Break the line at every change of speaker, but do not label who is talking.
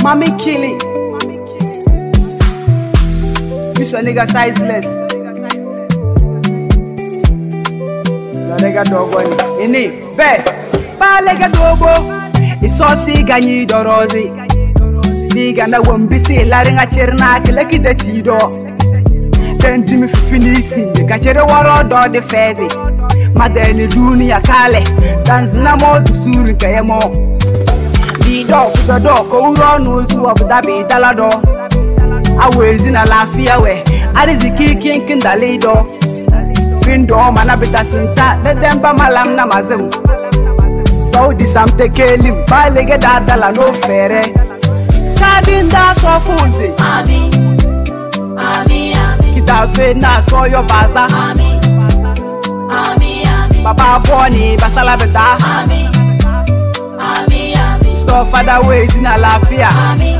Mommy killing. This a nigga sizeless. La nigga dog one. Ini bed. Ba lega dogo. Isosi ganyi dorozi. Diga na wambisi la ringa cherna kileki de tido. Tenti mi finisi. Kachere waro do de fezi. Madeni dunia kale. Tanzina mo dusuri kayemo. Dido kuda do ko uro nuzu wabudabi dalado. Awezi na lafia we. Ariziki kinkin dalido. Windo manabita sinta. Dedemba malam na mazemu. Saudi samte kelim. Balege dadala no fere. Chadinda so fuzi.
Ami, ami, ami.
Kitafe na so yo baza.
Ami, ami, ami.
Baba boni basala beta.
Ami, ami, ami.
So father ways in a lafia.
Ami,